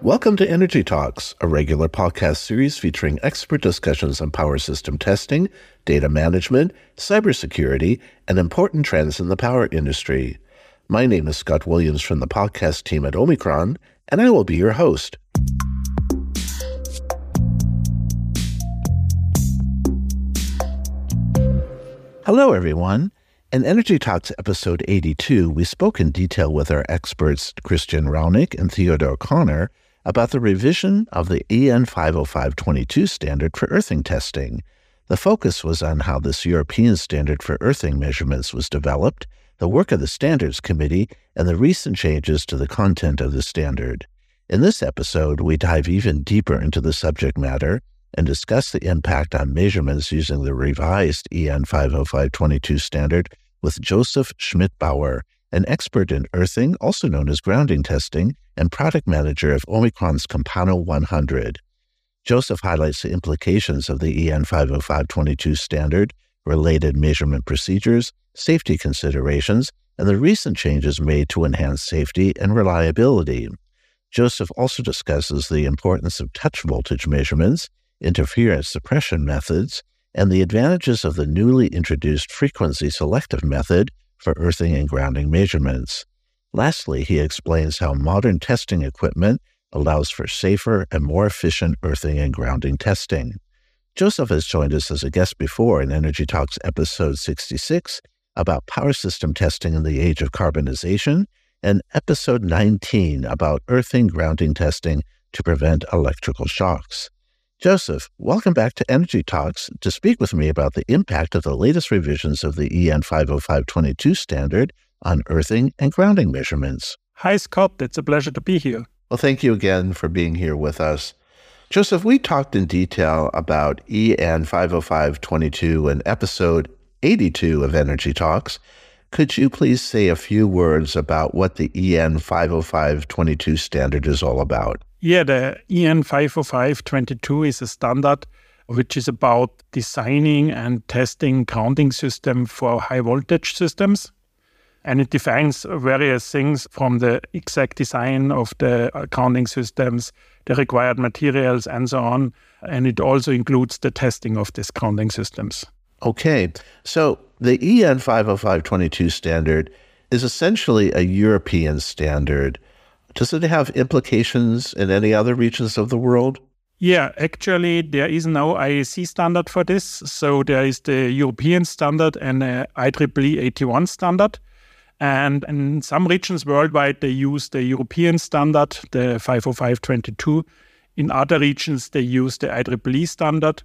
Welcome to Energy Talks, a regular podcast series featuring expert discussions on power system testing, data management, cybersecurity, and important trends in the power industry. My name is Scott Williams from the podcast team at Omicron, and I will be your host. Hello, everyone. In Energy Talks episode 82, we spoke in detail with our experts Christian Raunick and Theodore Connor about the revision of the EN 50522 standard for earthing testing. The focus was on how this European standard for earthing measurements was developed, the work of the Standards Committee, and the recent changes to the content of the standard. In this episode, we dive even deeper into the subject matter and discuss the impact on measurements using the revised EN 50522 standard with Joseph Schmidt-Bauer, an expert in earthing, also known as grounding testing, and product manager of Omicron's Campano 100. Joseph highlights the implications of the EN 50522 standard, related measurement procedures, safety considerations, and the recent changes made to enhance safety and reliability. Joseph also discusses the importance of touch voltage measurements, interference suppression methods, and the advantages of the newly introduced frequency selective method for earthing and grounding measurements. Lastly, he explains how modern testing equipment allows for safer and more efficient earthing and grounding testing. Joseph has joined us as a guest before in Energy Talks episode 66 about power system testing in the age of carbonization, and episode 19 about earthing grounding testing to prevent electrical shocks. Joseph, welcome back to Energy Talks to speak with me about the impact of the latest revisions of the EN 50522 standard on earthing and grounding measurements. Hi, Scott. It's a pleasure to be here. Well, thank you again for being here with us. Joseph, we talked in detail about EN 50522 in episode 82 of Energy Talks. Could you please say a few words about what the EN 50522 standard is all about? Yeah, the EN 50522 is a standard which is about designing and testing grounding system for high voltage systems. And it defines various things from the exact design of the grounding systems, the required materials, and so on. And it also includes the testing of these grounding systems. Okay, so the EN 50522 standard is essentially a European standard. Does it have implications in any other regions of the world? Yeah, actually, there is no IEC standard for this. So there is the European standard and the IEEE 81 standard. And in some regions worldwide, they use the European standard, the 50522. In other regions, they use the IEEE standard.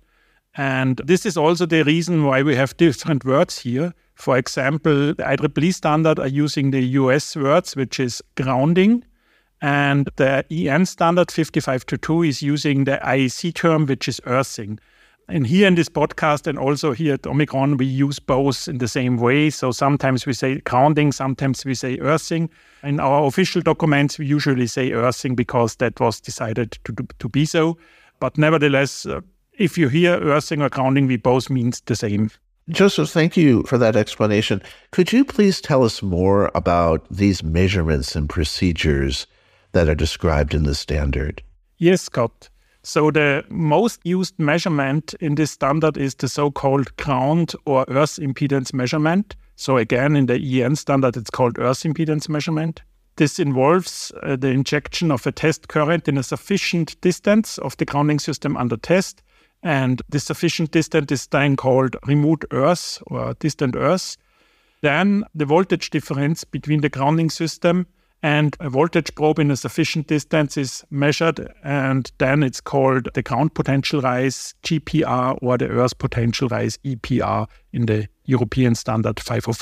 And this is also the reason why we have different words here. For example, the IEEE standard are using the US words, which is grounding. And the EN standard 5522 is using the IEC term, which is earthing. And here in this podcast and also here at Omicron, we use both in the same way. So sometimes we say grounding, sometimes we say earthing. In our official documents, we usually say earthing because that was decided to be so. But nevertheless, if you hear earthing or grounding, we both mean the same. Joseph, thank you for that explanation. Could you please tell us more about these measurements and procedures that are described in the standard? Yes, Scott. So the most used measurement in this standard is the so-called ground or earth impedance measurement. So again, in the EN standard, it's called earth impedance measurement. This involves the injection of a test current in a sufficient distance of the grounding system under test. And this sufficient distance is then called remote earth or distant earth. Then the voltage difference between the grounding system and a voltage probe in a sufficient distance is measured, and then it's called the ground potential rise, GPR, or the earth potential rise, EPR, in the European standard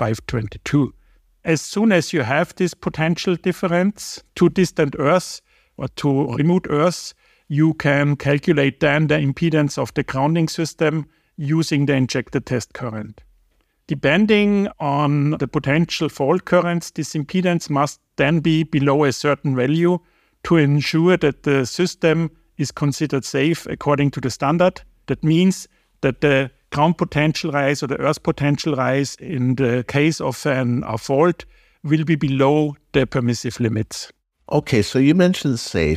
50522. As soon as you have this potential difference to distant earth or to remote earth, you can calculate then the impedance of the grounding system using the injected test current. Depending on the potential fault currents, this impedance must then be below a certain value to ensure that the system is considered safe according to the standard. That means that the ground potential rise or the earth potential rise in the case of a fault will be below the permissive limits. Okay, so you mentioned safe.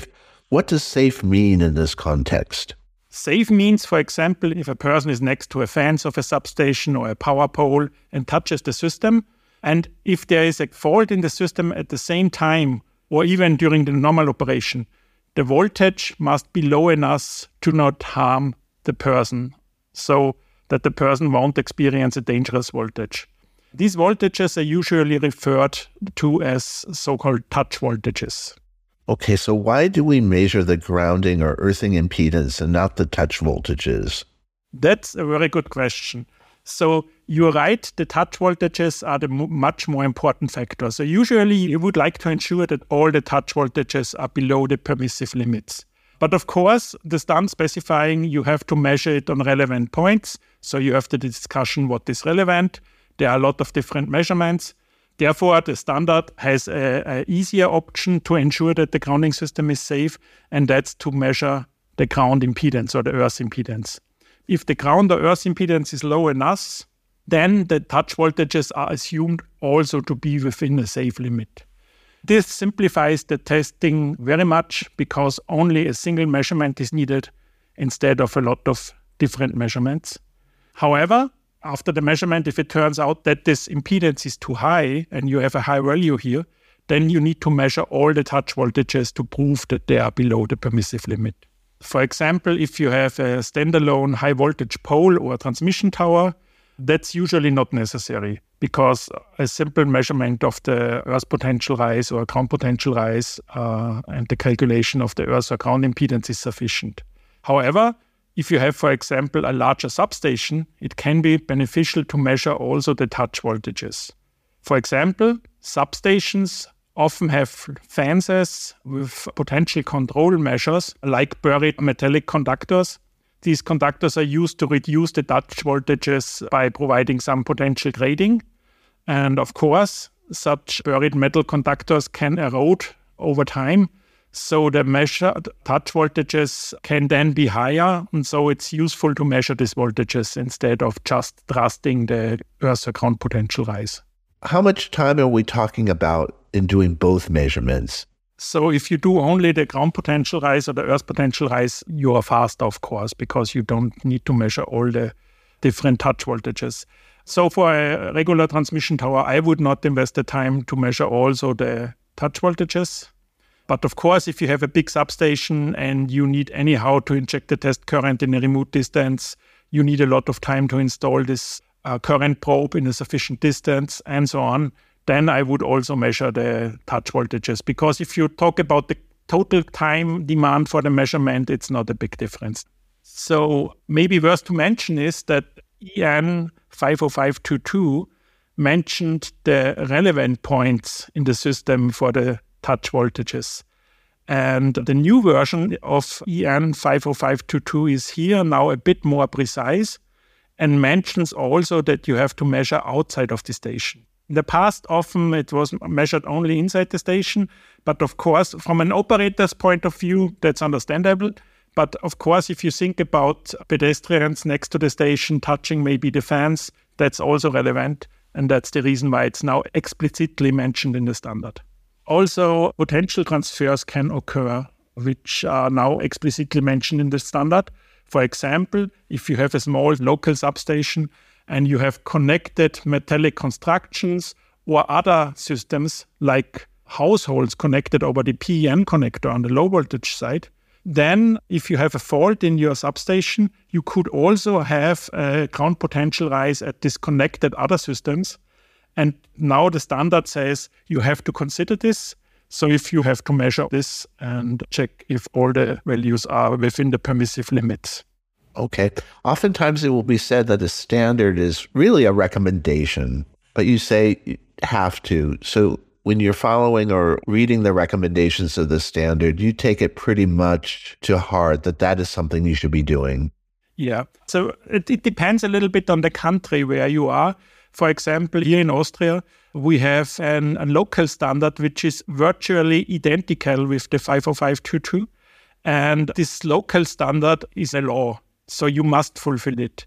What does safe mean in this context? Safe means, for example, if a person is next to a fence of a substation or a power pole and touches the system, and if there is a fault in the system at the same time, or even during the normal operation, the voltage must be low enough to not harm the person, so that the person won't experience a dangerous voltage. These voltages are usually referred to as so-called touch voltages. Okay, so why do we measure the grounding or earthing impedance and not the touch voltages? That's a very good question. So you're right, the touch voltages are the much more important factor. So usually you would like to ensure that all the touch voltages are below the permissive limits. But of course, the standard specifying you have to measure it on relevant points. So you have the discussion what is relevant. There are a lot of different measurements. Therefore, the standard has an easier option to ensure that the grounding system is safe, and that's to measure the ground impedance or the earth impedance. If the ground or earth impedance is low enough, then the touch voltages are assumed also to be within a safe limit. This simplifies the testing very much because only a single measurement is needed instead of a lot of different measurements. However, after the measurement, if it turns out that this impedance is too high and you have a high value here, then you need to measure all the touch voltages to prove that they are below the permissive limit. For example, if you have a standalone high voltage pole or transmission tower, that's usually not necessary because a simple measurement of the earth potential rise or ground potential rise and the calculation of the earth or ground impedance is sufficient. However, if you have, for example, a larger substation, it can be beneficial to measure also the touch voltages. For example, substations often have fences with potential control measures like buried metallic conductors. These conductors are used to reduce the touch voltages by providing some potential grading. And of course, such buried metal conductors can erode over time. So the measured touch voltages can then be higher. And so it's useful to measure these voltages instead of just trusting the earth or ground potential rise. How much time are we talking about in doing both measurements? So if you do only the ground potential rise or the earth potential rise, you are faster, of course, because you don't need to measure all the different touch voltages. So for a regular transmission tower, I would not invest the time to measure also the touch voltages. But of course, if you have a big substation and you need anyhow to inject the test current in a remote distance, you need a lot of time to install this current probe in a sufficient distance and so on, then I would also measure the touch voltages. Because if you talk about the total time demand for the measurement, it's not a big difference. So maybe worth to mention is that EN 50522 mentioned the relevant points in the system for the touch voltages. And the new version of EN 50522 is here now a bit more precise and mentions also that you have to measure outside of the station. In the past, often it was measured only inside the station, but of course, from an operator's point of view, that's understandable. But of course, if you think about pedestrians next to the station touching maybe the fence, that's also relevant. And that's the reason why it's now explicitly mentioned in the standard. Also, potential transfers can occur, which are now explicitly mentioned in the standard. For example, if you have a small local substation and you have connected metallic constructions or other systems like households connected over the PEN connector on the low voltage side, then if you have a fault in your substation, you could also have a ground potential rise at disconnected other systems. And now the standard says you have to consider this. So if you have to measure this and check if all the values are within the permissive limits. Okay. Oftentimes it will be said that a standard is really a recommendation, but you say you have to. So when you're following or reading the recommendations of the standard, you take it pretty much to heart that that is something you should be doing. Yeah. So it depends a little bit on the country where you are. For example, here in Austria, we have a local standard which is virtually identical with the 50522. And this local standard is a law, so you must fulfill it.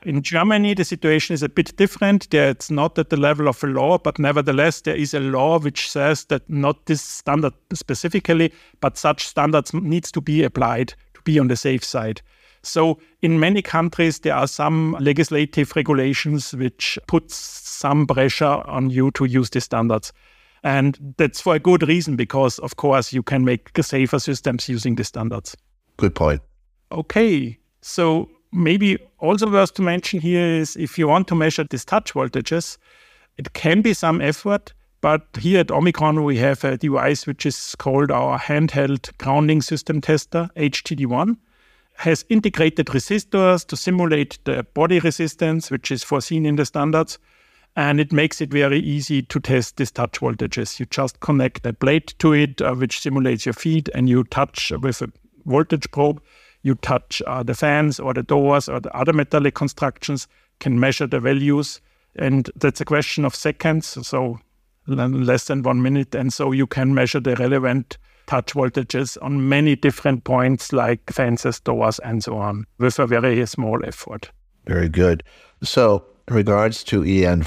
In Germany, the situation is a bit different. There, it's not at the level of a law, but nevertheless, there is a law which says that not this standard specifically, but such standards needs to be applied to be on the safe side. So in many countries, there are some legislative regulations which put some pressure on you to use these standards. And that's for a good reason, because, of course, you can make safer systems using the standards. Good point. Okay, so maybe also worth to mention here is if you want to measure these touch voltages, it can be some effort, but here at Omicron, we have a device which is called our handheld grounding system tester, HTD1, has integrated resistors to simulate the body resistance, which is foreseen in the standards. And it makes it very easy to test these touch voltages. You just connect a plate to it, which simulates your feet, and you touch with a voltage probe. You touch the fans or the doors or the other metallic constructions, can measure the values. And that's a question of seconds, so less than 1 minute. And so you can measure the relevant touch voltages on many different points like fences, doors, and so on, with a very small effort. Very good. So in regards to EN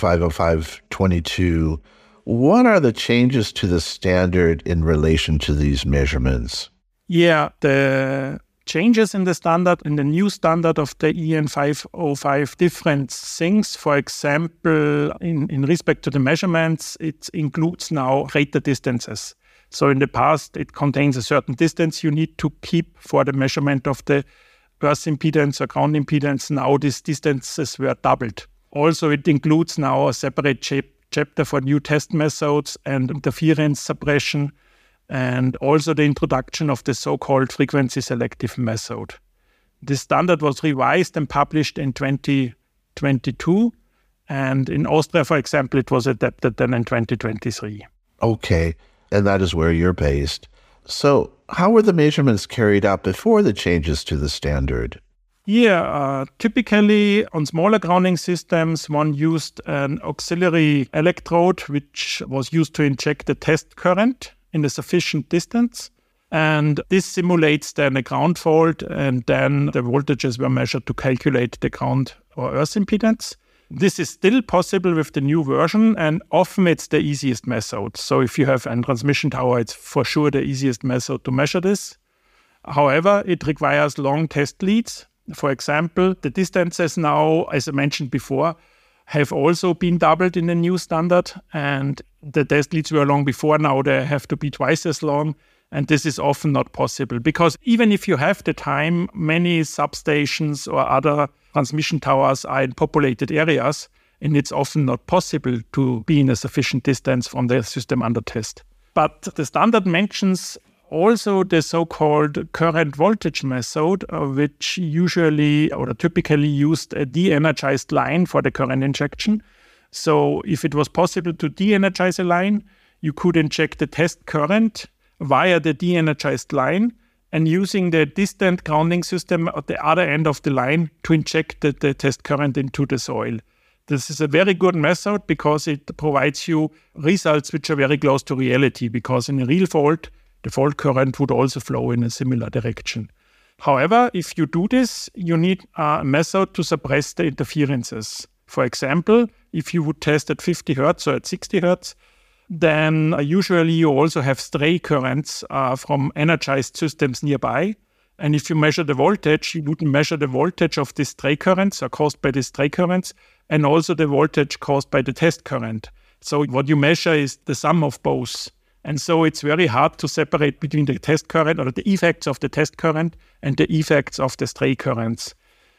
50522, what are the changes to the standard in relation to these measurements? Yeah, the changes in the standard, in the new standard of the EN 505, different things. For example, in respect to the measurements, it includes now rated distances. So in the past, it contains a certain distance you need to keep for the measurement of the earth impedance or ground impedance. Now these distances were doubled. Also, it includes now a separate chapter for new test methods and interference suppression, and also the introduction of the so-called frequency selective method. This standard was revised and published in 2022, and in Austria, for example, it was adapted then in 2023. Okay, and that is where you're based. So how were the measurements carried out before the changes to the standard? Yeah, typically on smaller grounding systems, one used an auxiliary electrode, which was used to inject the test current in a sufficient distance. And this simulates then a ground fault, and then the voltages were measured to calculate the ground or earth impedance. This is still possible with the new version, and often it's the easiest method. So if you have a transmission tower, it's for sure the easiest method to measure this. However, it requires long test leads. For example, the distances now, as I mentioned before, have also been doubled in the new standard, and the test leads were long before. Now they have to be twice as long, and this is often not possible because even if you have the time, many substations or other transmission towers are in populated areas, and it's often not possible to be in a sufficient distance from the system under test. But the standard mentions also the so-called current voltage method, which usually or typically used a de-energized line for the current injection. So if it was possible to de-energize a line, you could inject the test current via the de-energized line and using the distant grounding system at the other end of the line to inject the test current into the soil. This is a very good method because it provides you results which are very close to reality, because in a real fault, the fault current would also flow in a similar direction. However, if you do this, you need a method to suppress the interferences. For example, if you would test at 50 Hertz or at 60 Hertz, then usually you also have stray currents from energized systems nearby. And if you measure the voltage, you wouldn't measure the voltage of these stray currents or caused by these stray currents, and also the voltage caused by the test current. So what you measure is the sum of both. And so it's very hard to separate between the test current or the effects of the test current and the effects of the stray currents.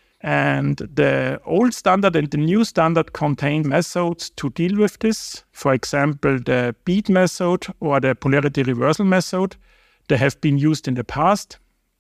And the old standard and the new standard contain methods to deal with this. For example, the bead method or the polarity reversal method. They have been used in the past.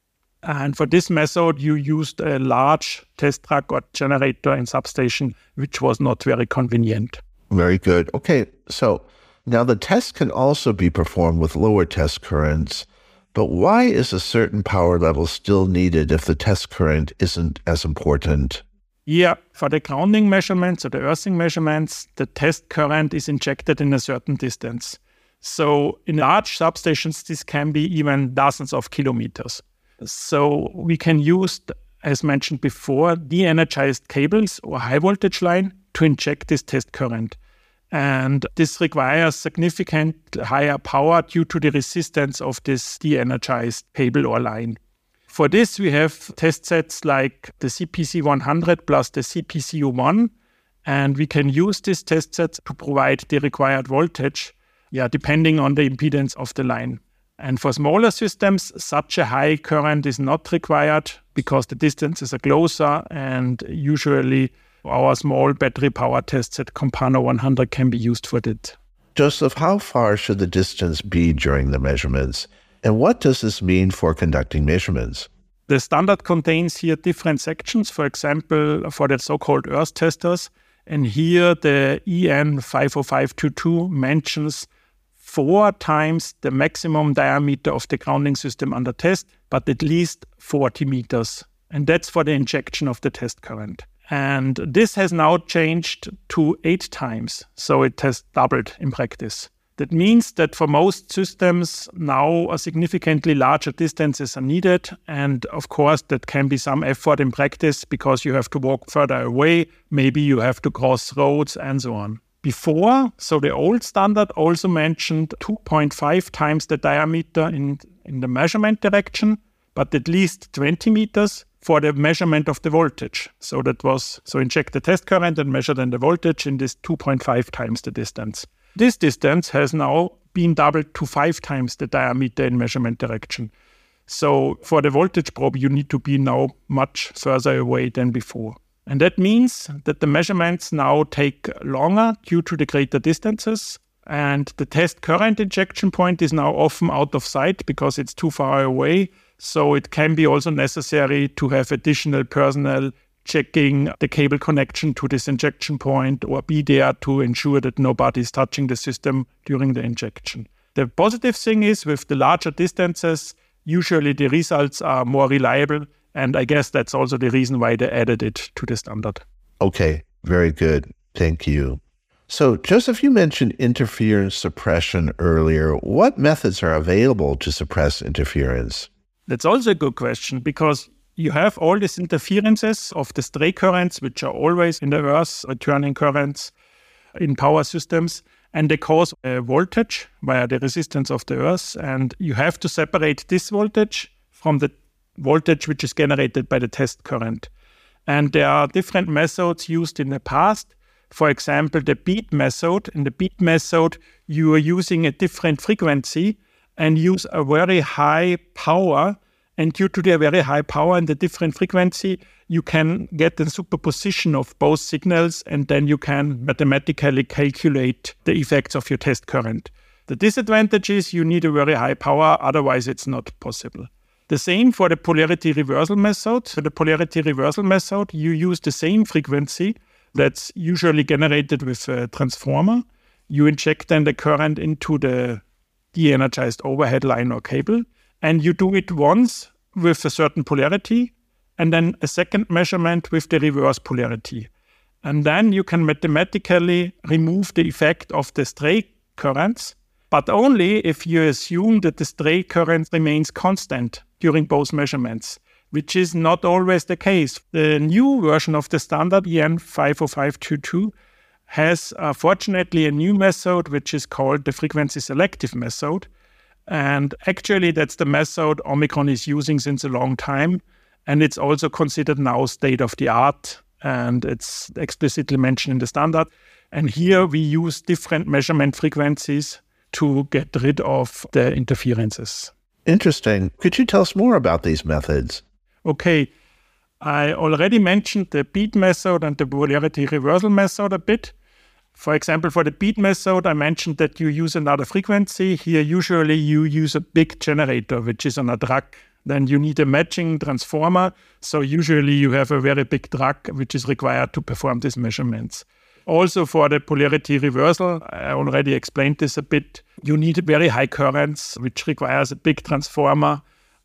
And for this method, you used a large test track or generator in substation, which was not very convenient. Very good. Okay, so now the test can also be performed with lower test currents, but why is a certain power level still needed if the test current isn't as important? Yeah, for the grounding measurements or the earthing measurements, the test current is injected in a certain distance. So in large substations, this can be even dozens of kilometers. So we can use as mentioned before, de-energized cables or high voltage line to inject this test current. And this requires significant higher power due to the resistance of this de-energized cable or line. For this, we have test sets like the CPC100 plus the CPCU1, and we can use these test sets to provide the required voltage, depending on the impedance of the line. And for smaller systems, such a high current is not required because the distances are closer, and usually our small battery power test set Compano 100 can be used for that. Joseph, how far should the distance be during the measurements? And what does this mean for conducting measurements? The standard contains here different sections, for example, for the so-called earth testers. And here the EN 50522 mentions 4 times the maximum diameter of the grounding system under test, but at least 40 meters. And that's for the injection of the test current. And this has now changed to 8 times. So it has doubled in practice. That means that for most systems now significantly larger distances are needed. And of course, that can be some effort in practice because you have to walk further away. Maybe you have to cross roads and so on. Before, so the old standard also mentioned 2.5 times the diameter in the measurement direction, but at least 20 meters for the measurement of the voltage. So that was, inject the test current and measure then the voltage in this 2.5 times the distance. This distance has now been doubled to 5 times the diameter in measurement direction. So for the voltage probe, you need to be now much further away than before. And that means that the measurements now take longer due to the greater distances. And the test current injection point is now often out of sight because it's too far away. So it can be also necessary to have additional personnel checking the cable connection to this injection point or be there to ensure that nobody is touching the system during the injection. The positive thing is with the larger distances, usually the results are more reliable. And I guess that's also the reason why they added it to the standard. Okay, very good. Thank you. So, Joseph, you mentioned interference suppression earlier. What methods are available to suppress interference? That's also a good question because you have all these interferences of the stray currents, which are always in the earth, returning currents in power systems, and they cause a voltage via the resistance of the earth. And you have to separate this voltage from the voltage which is generated by the test current. And there are different methods used in the past. For example, the beat method. In the beat method, you are using a different frequency and use a very high power. And due to the very high power and the different frequency, you can get the superposition of both signals, and then you can mathematically calculate the effects of your test current. The disadvantage is you need a very high power, otherwise it's not possible. The same for the polarity reversal method. For the polarity reversal method, you use the same frequency that's usually generated with a transformer. You inject then the current into the de-energized overhead line or cable, and you do it once with a certain polarity, and then a second measurement with the reverse polarity. And then you can mathematically remove the effect of the stray currents, but only if you assume that the stray current remains constant during both measurements, which is not always the case. The new version of the standard EN 50522 has fortunately a new method which is called the frequency selective method. And actually that's the method Omicron is using since a long time. And it's also considered now state of the art, and it's explicitly mentioned in the standard. And here we use different measurement frequencies to get rid of the interferences. Interesting. Could you tell us more about these methods? Okay. I already mentioned the beat method and the polarity reversal method a bit. For example, for the beat method, I mentioned that you use another frequency. Here, usually you use a big generator, which is on a truck. Then you need a matching transformer. So usually you have a very big truck, which is required to perform these measurements. Also for the polarity reversal, I already explained this a bit. You need very high currents, which requires a big transformer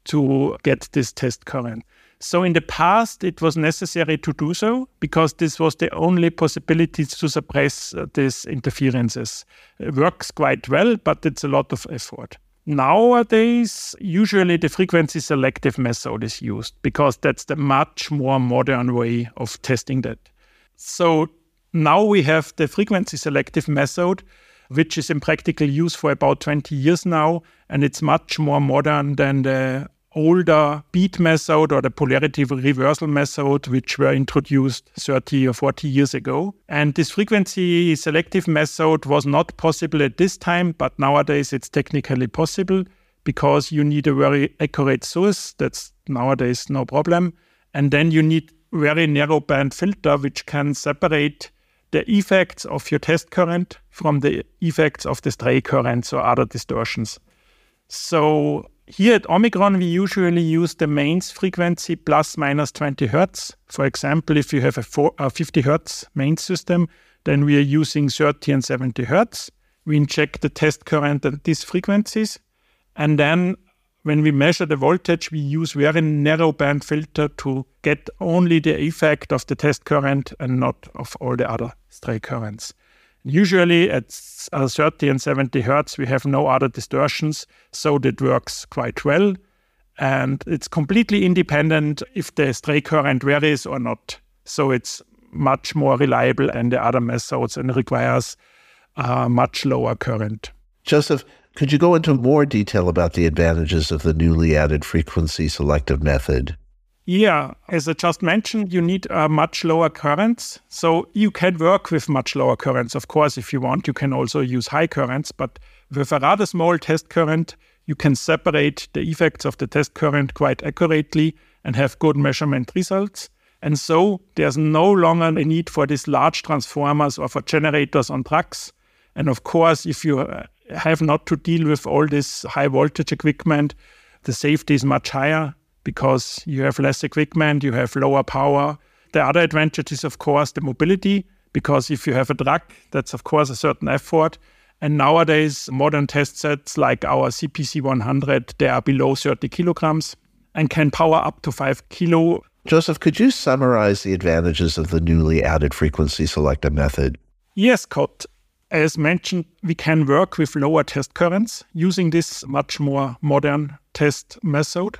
to get this test current. So in the past, it was necessary to do so because this was the only possibility to suppress these interferences. It works quite well, but it's a lot of effort. Nowadays, usually the frequency selective method is used because that's the much more modern way of testing that. So now we have the frequency selective method, which is in practical use for about 20 years now, and it's much more modern than the older beat method or the polarity reversal method, which were introduced 30 or 40 years ago. And this frequency selective method was not possible at this time, but nowadays it's technically possible because you need a very accurate source. That's nowadays no problem. And then you need very narrow band filter, which can separate the effects of your test current from the effects of the stray currents or other distortions. So here at Omicron, we usually use the mains frequency plus minus 20 Hertz. For example, if you have a 50 Hertz main system, then we are using 30 and 70 Hertz. We inject the test current at these frequencies. And then when we measure the voltage, we use very narrow band filter to get only the effect of the test current and not of all the other stray currents. Usually at 30 and 70 Hertz, we have no other distortions, so that works quite well. And it's completely independent if the stray current varies or not. So it's much more reliable than the other methods and requires a much lower current. Joseph, could you go into more detail about the advantages of the newly added frequency selective method? Yeah, as I just mentioned, you need much lower currents. So you can work with much lower currents. Of course, if you want, you can also use high currents. But with a rather small test current, you can separate the effects of the test current quite accurately and have good measurement results. And so there's no longer a need for these large transformers or for generators on trucks. And of course, if you have not to deal with all this high voltage equipment, the safety is much higher, because you have less equipment, you have lower power. The other advantage is, of course, the mobility, because if you have a truck, that's, of course, a certain effort. And nowadays, modern test sets like our CPC 100, they are below 30 kilograms and can power up to 5 kilo. Joseph, could you summarize the advantages of the newly added frequency selective method? Yes, Scott. As mentioned, we can work with lower test currents using this much more modern test method.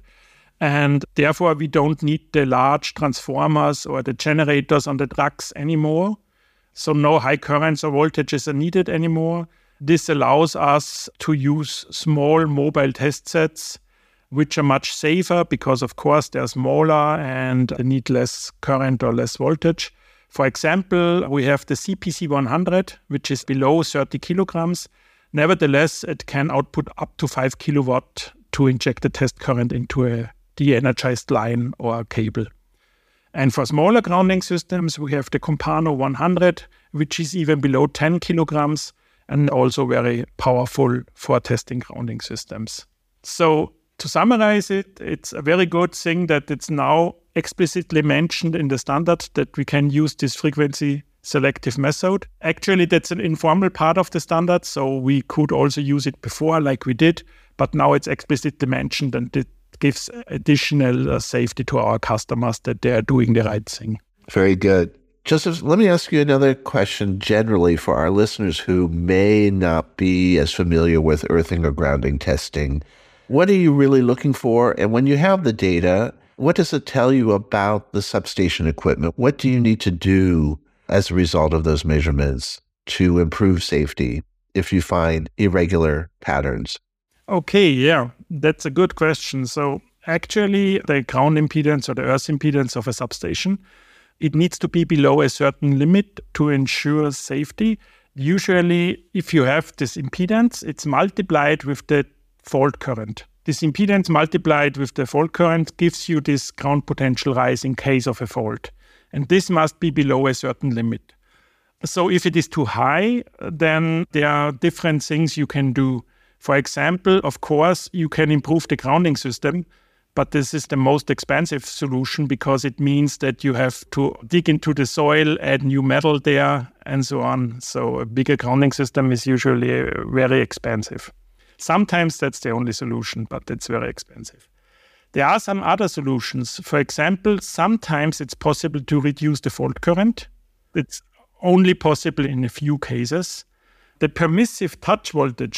And therefore, we don't need the large transformers or the generators on the trucks anymore. So no high currents or voltages are needed anymore. This allows us to use small mobile test sets, which are much safer because, of course, they're smaller and they need less current or less voltage. For example, we have the CPC 100, which is below 30 kilograms. Nevertheless, it can output up to 5 kilowatt to inject the test current into a de-energized line or cable. And for smaller grounding systems, we have the Compano 100, which is even below 10 kilograms and also very powerful for testing grounding systems. So to summarize it, it's a very good thing that it's now explicitly mentioned in the standard that we can use this frequency selective method. Actually, that's an informal part of the standard, so we could also use it before like we did, but now it's explicitly mentioned and it gives additional safety to our customers that they are doing the right thing. Very good. Joseph, let me ask you another question generally for our listeners who may not be as familiar with earthing or grounding testing. What are you really looking for? And when you have the data, what does it tell you about the substation equipment? What do you need to do as a result of those measurements to improve safety if you find irregular patterns? Okay, yeah, that's a good question. So actually, the ground impedance or the earth impedance of a substation, it needs to be below a certain limit to ensure safety. Usually, if you have this impedance, it's multiplied with the fault current. This impedance multiplied with the fault current gives you this ground potential rise in case of a fault. And this must be below a certain limit. So if it is too high, then there are different things you can do. For example, of course, you can improve the grounding system, but this is the most expensive solution because it means that you have to dig into the soil, add new metal there, and so on. So a bigger grounding system is usually very expensive. Sometimes that's the only solution, but it's very expensive. There are some other solutions. For example, sometimes it's possible to reduce the fault current. It's only possible in a few cases. The permissive touch voltage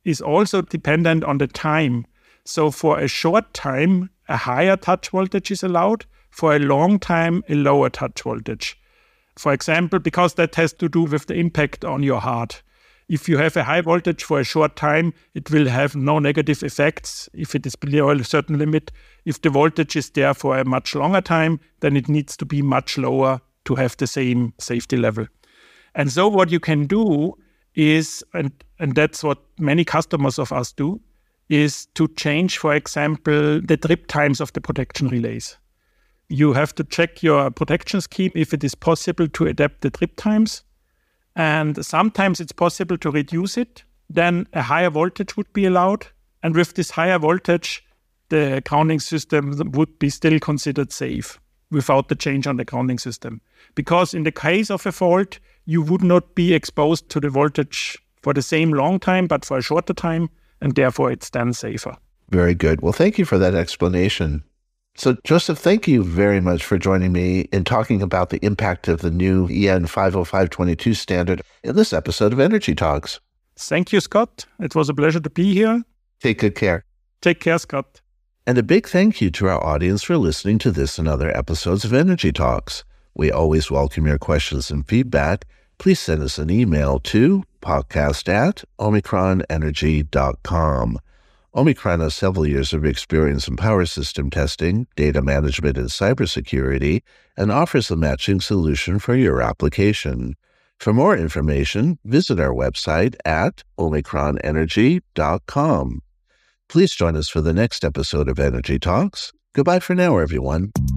is also dependent on the time. So for a short time, a higher touch voltage is allowed. For a long time, a lower touch voltage. For example, because that has to do with the impact on your heart. If you have a high voltage for a short time, it will have no negative effects if it is below a certain limit. If the voltage is there for a much longer time, then it needs to be much lower to have the same safety level. And so what you can do is, and that's what many customers of us do, is to change, for example, the trip times of the protection relays. You have to check your protection scheme if it is possible to adapt the trip times. And sometimes it's possible to reduce it. Then a higher voltage would be allowed. And with this higher voltage, the grounding system would be still considered safe without the change on the grounding system. Because in the case of a fault, you would not be exposed to the voltage for the same long time, but for a shorter time. And therefore, it's then safer. Very good. Well, thank you for that explanation. So, Joseph, thank you very much for joining me in talking about the impact of the new EN 50522 standard in this episode of Energy Talks. Thank you, Scott. It was a pleasure to be here. Take good care. Take care, Scott. And a big thank you to our audience for listening to this and other episodes of Energy Talks. We always welcome your questions and feedback. Please send us an email to podcast@omicronenergy.com. Omicron has several years of experience in power system testing, data management, and cybersecurity, and offers a matching solution for your application. For more information, visit our website at omicronenergy.com. Please join us for the next episode of Energy Talks. Goodbye for now, everyone.